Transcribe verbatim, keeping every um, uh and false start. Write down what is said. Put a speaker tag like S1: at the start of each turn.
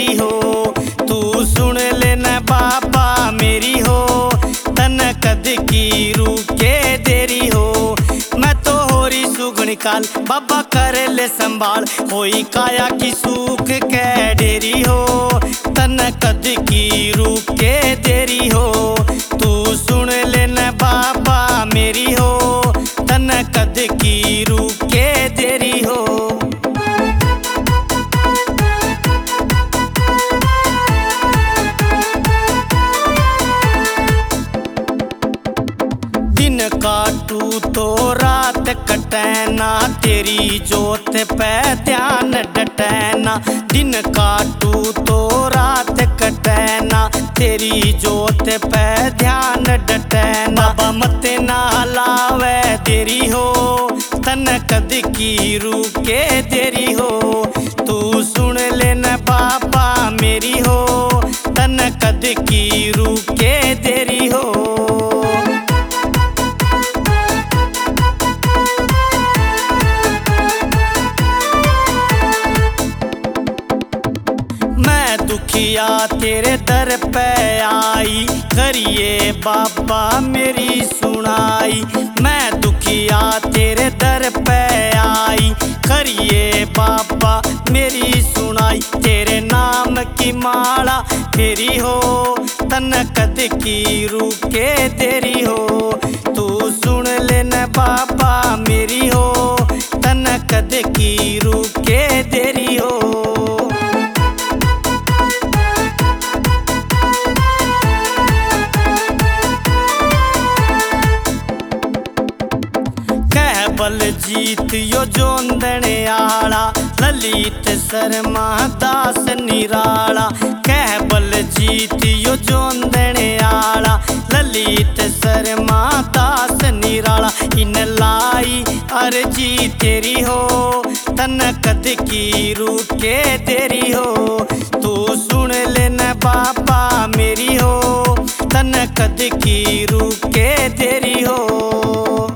S1: तेरी हो। तू सुन लेना बाबा मेरी हो, तन कद की रूके देरी हो। मैं तो होरी सुगण काल बाबा कर ले संभाल, होई काया की सूख के डेरी हो। तन कद की रूके देरी हो। तू सुन लेना बाबा मेरी हो, तन कद की रूके देरी हो। दिन काटू तो रात कटैना, तेरी जोत पे ध्यान डटैना। दिन काटू तो रात कटैना, तेरी जोत पे ध्यान डटैना। बाबा मत ना लावे देरी हो, तन कद की रूके देरी हो। तू सुन लेना बाबा मेरी हो, तन कद की रूके देरी हो। दुखिया तेरे दर पे आई, करिए बाबा मेरी सुनाई। मैं दुखिया तेरे दर पे आई, करिए बाबा मेरी सुनाई। तेरे नाम की माला मेरी हो, तन कद की रूके तेरी हो। तू सुन लेना बाबा मेरी हो, तन कद की रूके तेरी हो। बल जीत यो जोंदने आला, ललित शर्मा दास निराला। कह बल जीत यो जोंदने आला, ललित शर्मा दास निराला। इन लाई अर्जी तेरी हो, तन कद की रूके तेरी हो। तू सुन लेना बाबा मेरी हो, तन कद की रूके तेरी हो।